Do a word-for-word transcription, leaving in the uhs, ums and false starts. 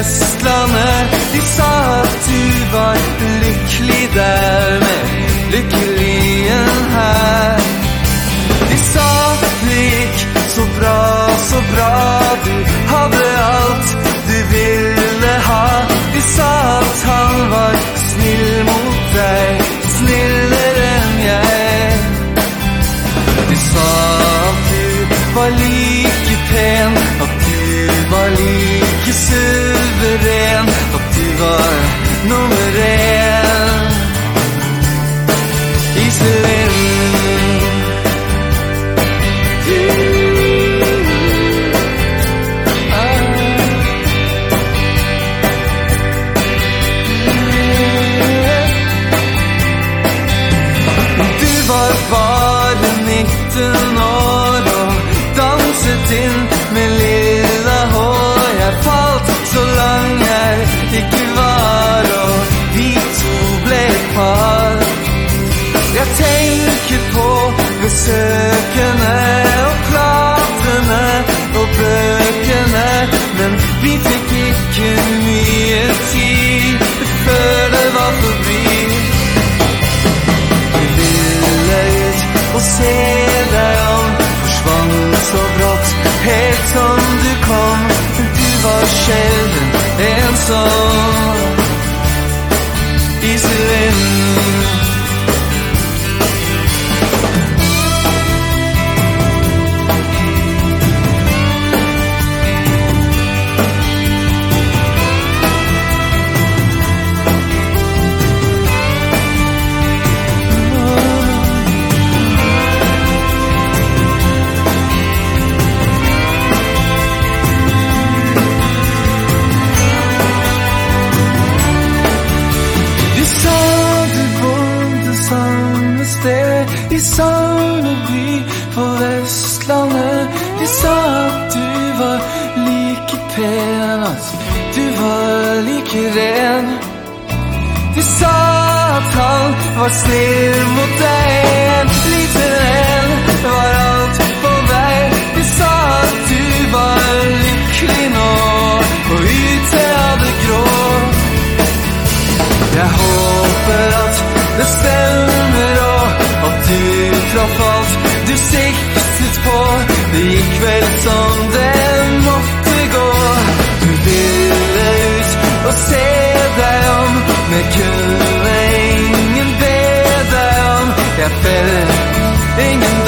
Vestlandet. De sa at du var lykkelig der, men lykkelig her. De sa det gikk så bra, så bra, du hadde alt du ville ha. De sa at han var snill mot deg, snillere enn jeg. De sa at du var like pen, at du var like suveren, at du var nummer en. Iselin, du Du var bare nitten år og danset inn med lilla hår. Jeg falt så lang jeg ikke var, og vi to ble et par. Jeg tenker på besøkene og platene og bøkene, men vi fikk ikke mye tid før det var forbi. Vi ville ut og se deg om, forsvant så brått, helt som du kom. Du var sjelden ensom, Iselin. I samme by på Vestlandet. De sa at du var like pen, at du var like ren. De sa at han var snill mot deg, en liten en var alt på vei. De sa at du var lykkelig nå, og ute av det grå. Jeg håper at det stemmer, og at du traff alt du siktet på. Det gikk vel som det måtte gå. Du ville ut og se deg om, men kunne ingen be deg om. Jeg feller ingen